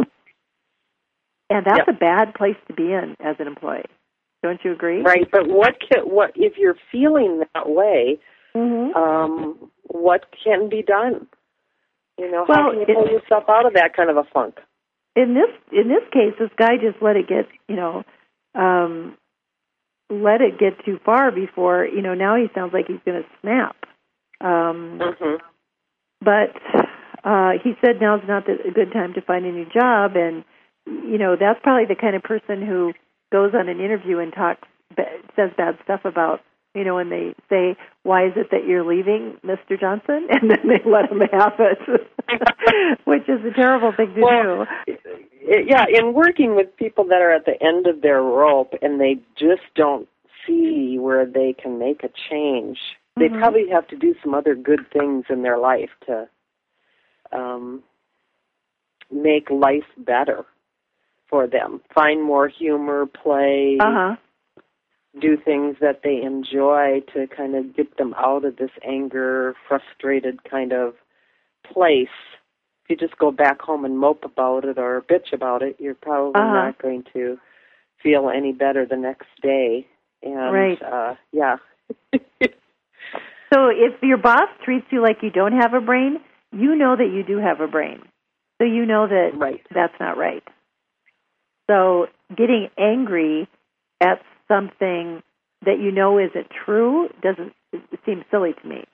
And that's yep. a bad place to be in as an employee. Don't you agree? Right, but what can, what if you're feeling that way? Mm-hmm. Um, what can be done? You know, well, how can you pull it, yourself out of that kind of a funk? In this in this case, this guy just let it get, you know, um, let it get too far before, you know, now he sounds like he's going to snap. Um, mm-hmm. But uh, he said now's not the, a good time to find a new job, and you know, that's probably the kind of person who goes on an interview and talks, says bad stuff about You know, when they say, "Why is it that you're leaving, Mister Johnson?" and then they let them have it, which is a terrible thing to well, do. Yeah, in working with people that are at the end of their rope and they just don't see where they can make a change, mm-hmm. they probably have to do some other good things in their life to um, make life better for them. Find more humor, play, uh-huh. do things that they enjoy to kind of get them out of this anger, frustrated kind of place. If you just go back home and mope about it or bitch about it, you're probably uh-huh. not going to feel any better the next day. And, right. uh, yeah. So if your boss treats you like you don't have a brain, you know that you do have a brain. So you know that right. that's not right. So getting angry at something that you know isn't true doesn't it seem silly to me.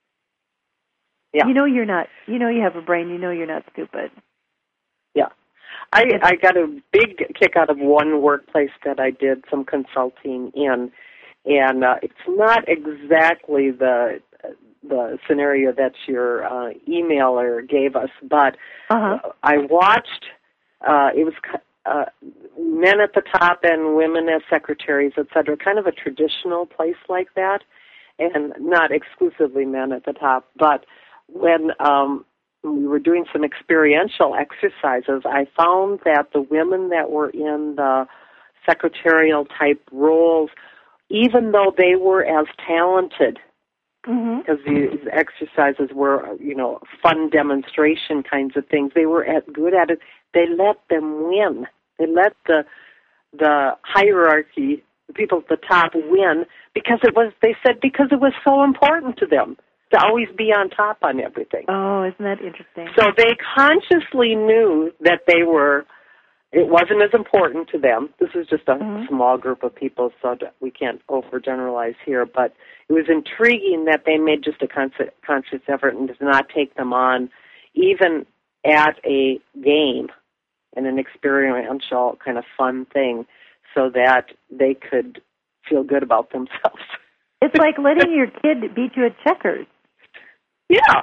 Yeah. You know you're not. You know you have a brain. You know you're not stupid. Yeah. I I got a big kick out of one workplace that I did some consulting in, and uh, it's not exactly the the scenario that your uh, emailer gave us, but uh-huh. uh, I watched. Uh, it was uh, men at the top and women as secretaries, et cetera. Kind of a traditional place like that, and not exclusively men at the top, but when um, we were doing some experiential exercises, I found that the women that were in the secretarial type roles, even though they were as talented, because mm-hmm. these exercises were, you know, fun demonstration kinds of things, they were at, good at it. They let them win. They let the the hierarchy, the people at the top, win because it was. They said because it was so important to them to always be on top on everything. Oh, isn't that interesting? So they consciously knew that they were, it wasn't as important to them. This was just a mm-hmm. small group of people, so we can't overgeneralize here, but it was intriguing that they made just a conscious, conscious effort and did not take them on, even at a game and an experiential kind of fun thing, so that they could feel good about themselves. It's like letting your kid beat you at checkers. Yeah,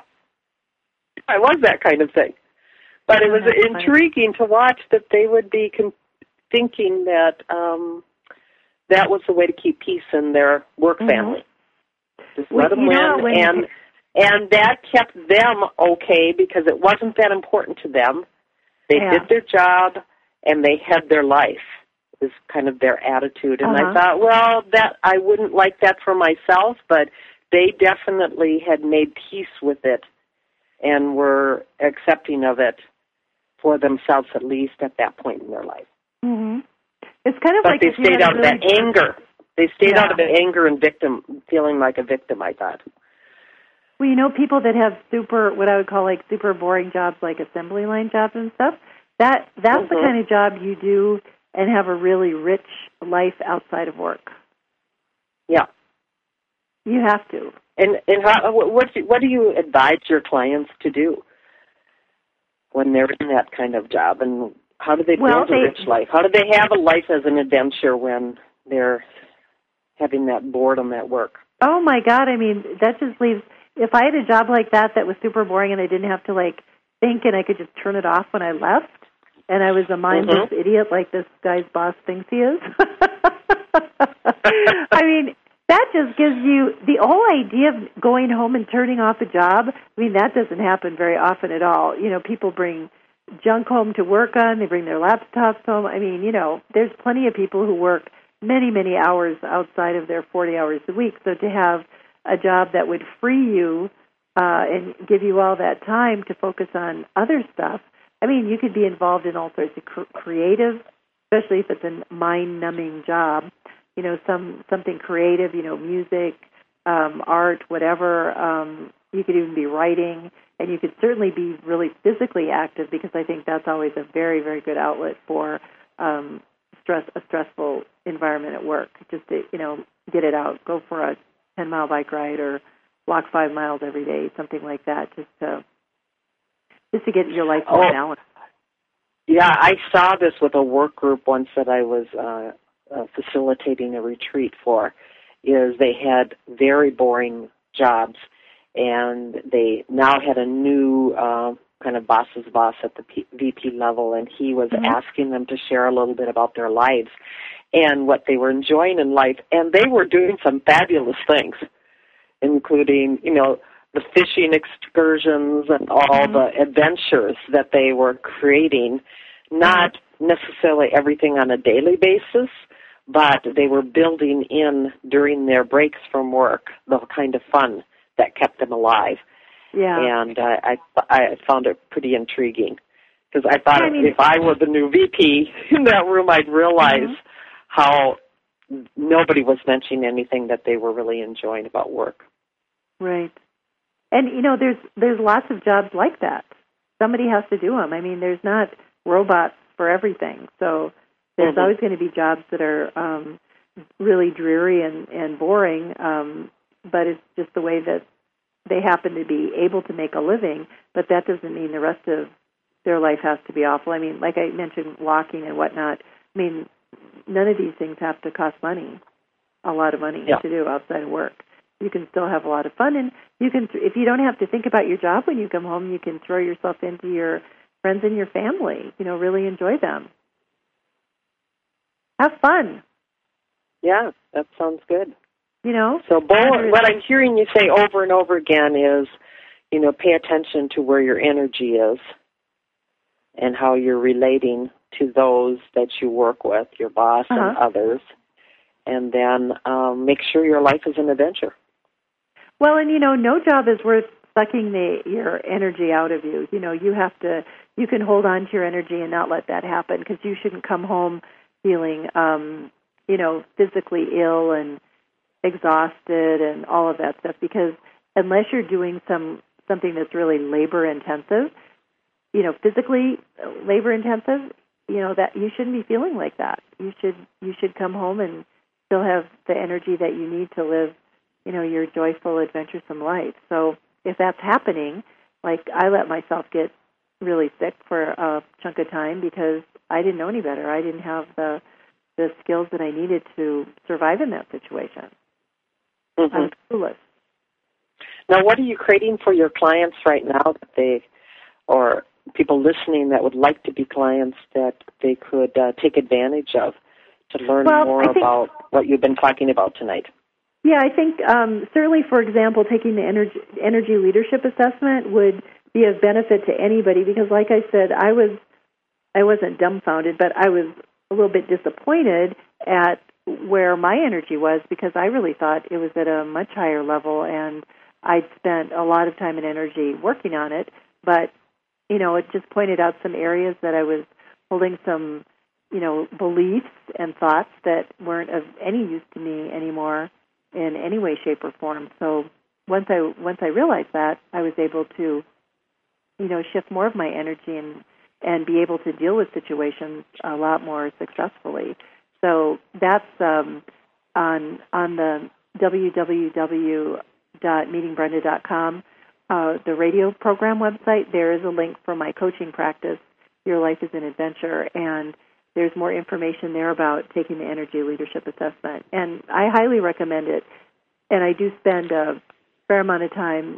I was that kind of thing. But it was That's intriguing funny. to watch that they would be con- thinking that um, that was the way to keep peace in their work mm-hmm. family. Just well, let them you know, win, when and you... and that kept them okay because it wasn't that important to them. They yeah. did their job, and they had their life. Is kind of their attitude. And uh-huh. I thought, well, that I wouldn't like that for myself, but they definitely had made peace with it and were accepting of it for themselves, at least at that point in their life. Mm-hmm. It's kind of but like they stayed out really of that anger. They stayed yeah. out of the anger and victim, feeling like a victim, I thought. Well, you know, people that have super, what I would call like super boring jobs, like assembly line jobs and stuff, that that's mm-hmm. the kind of job you do and have a really rich life outside of work. Yeah. You have to. And and how, what what do you advise your clients to do when they're in that kind of job? And how do they well, build they, a rich life? How do they have a life as an adventure when they're having that boredom at work? Oh, my God. I mean, that just leaves, if I had a job like that that was super boring and I didn't have to, like, think and I could just turn it off when I left, and I was a mindless mm-hmm. idiot like this guy's boss thinks he is. I mean, that just gives you the whole idea of going home and turning off a job. I mean, that doesn't happen very often at all. You know, people bring junk home to work on. They bring their laptops home. I mean, you know, there's plenty of people who work many, many hours outside of their forty hours a week. So to have a job that would free you uh, and give you all that time to focus on other stuff, I mean, you could be involved in all sorts of cr- creative, especially if it's a mind-numbing job, you know, some something creative, you know, music, um, art, whatever. Um, you could even be writing, and you could certainly be really physically active because I think that's always a very, very good outlet for um, stress, a stressful environment at work. Just to, you know, get it out, go for a ten-mile bike ride or walk five miles every day, something like that, just to just to get your life more oh, balanced. Yeah, I saw this with a work group once that I was uh, uh, facilitating a retreat for, is they had very boring jobs, and they now had a new uh, kind of boss's boss at the P- V P level, and he was mm-hmm. asking them to share a little bit about their lives and what they were enjoying in life, and they were doing some fabulous things, including, you know, the fishing excursions and all mm-hmm. the adventures that they were creating, not mm-hmm. necessarily everything on a daily basis, but they were building in during their breaks from work the kind of fun that kept them alive. Yeah. And uh, I I found it pretty intriguing, because I thought I mean, if I were the new V P in that room, I'd realize mm-hmm. how nobody was mentioning anything that they were really enjoying about work. Right. And, you know, there's there's lots of jobs like that. Somebody has to do them. I mean, there's not robots for everything. So there's mm-hmm. always going to be jobs that are um, really dreary and, and boring, um, but it's just the way that they happen to be able to make a living, but that doesn't mean the rest of their life has to be awful. I mean, like I mentioned, walking and whatnot, I mean, none of these things have to cost money, a lot of money yeah. to do outside of work. You can still have a lot of fun, and you can, if you don't have to think about your job when you come home, you can throw yourself into your friends and your family, you know, really enjoy them. Have fun. Yeah, that sounds good. You know? So Bo, what I'm hearing you say over and over again is, you know, pay attention to where your energy is and how you're relating to those that you work with, your boss uh-huh. and others, and then um, make sure your life is an adventure. Well, and, you know, no job is worth sucking the, your energy out of you. You know, you have to, you can hold on to your energy and not let that happen, because you shouldn't come home feeling, um, you know, physically ill and exhausted and all of that stuff, because unless you're doing some something that's really labor intensive, you know, physically labor intensive, you know, that you shouldn't be feeling like that. You should you should come home and still have the energy that you need to live, you know, your joyful, adventuresome life. So if that's happening, like I let myself get really sick for a chunk of time because I didn't know any better. I didn't have the the skills that I needed to survive in that situation. Mm-hmm. I was clueless. Now, what are you creating for your clients right now that they, or people listening that would like to be clients, that they could uh, take advantage of to learn well, more think, about what you've been talking about tonight? Yeah, I think um, certainly, for example, taking the energy, energy leadership assessment would be of benefit to anybody, because like I said, I was, I wasn't dumbfounded, but I was a little bit disappointed at where my energy was, because I really thought it was at a much higher level, and I'd spent a lot of time and energy working on it, but, you know, it just pointed out some areas that I was holding some, you know, beliefs and thoughts that weren't of any use to me anymore in any way, shape, or form. So once I once I realized that, I was able to, you know, shift more of my energy and, and be able to deal with situations a lot more successfully. So that's um, on on the w w w dot meeting brenda dot com, uh, the radio program website. There is a link for my coaching practice, Your Life is an Adventure, and there's more information there about taking the energy leadership assessment. And I highly recommend it, and I do spend a fair amount of time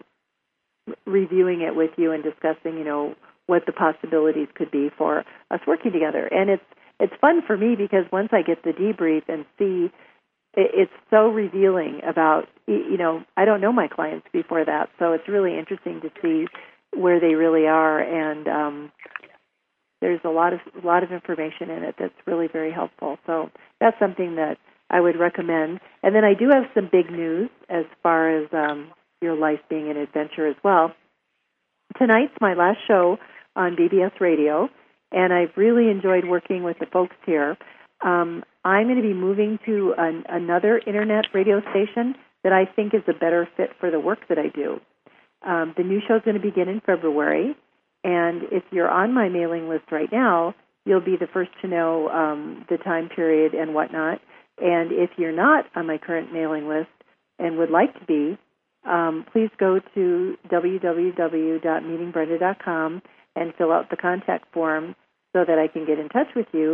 reviewing it with you and discussing, you know, what the possibilities could be for us working together. And it's It's fun for me because once I get the debrief and see, it's so revealing about, you know, I don't know my clients before that, so it's really interesting to see where they really are, and um, there's a lot of a lot of information in it that's really very helpful. So that's something that I would recommend. And then I do have some big news as far as um, your life being an adventure as well. Tonight's my last show on B B S Radio, and I've really enjoyed working with the folks here. Um, I'm going to be moving to an, another internet radio station that I think is a better fit for the work that I do. Um, the new show is going to begin in February, and if you're on my mailing list right now, you'll be the first to know um, the time period and whatnot. And if you're not on my current mailing list and would like to be, um, please go to w w w dot meeting brenda dot com and fill out the contact form so that I can get in touch with you.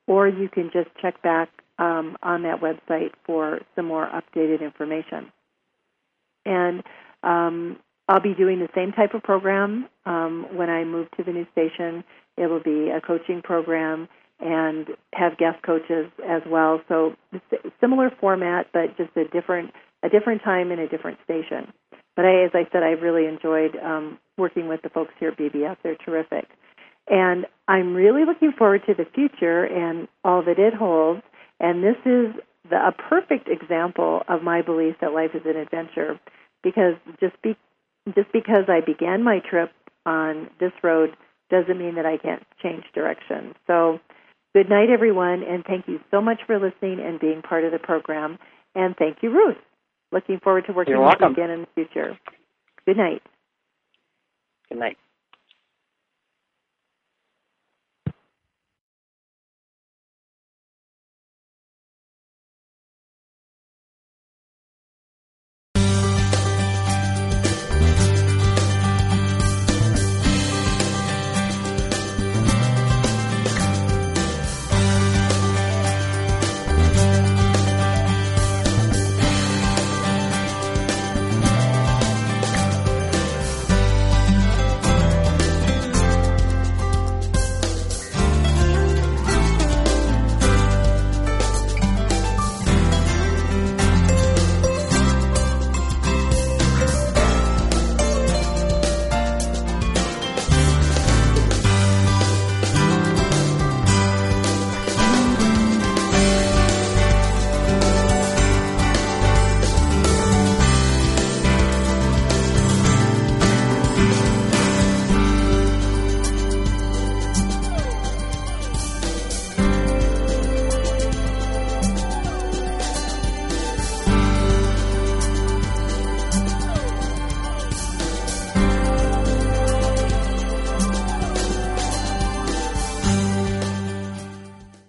or you can just check back um, on that website for some more updated information. And um, I'll be doing the same type of program um, when I move to the new station. It will be a coaching program and have guest coaches as well. So similar format, but just a different a different time in a different station. But I, as I said, I've really enjoyed um, working with the folks here at B B S. They're terrific. And I'm really looking forward to the future and all that it holds. And this is the, a perfect example of my belief that life is an adventure, because just be, just because I began my trip on this road doesn't mean that I can't change direction. So good night, everyone, and thank you so much for listening and being part of the program. And thank you, Ruth. Looking forward to working You're with welcome. you again in the future. Good night. Good night.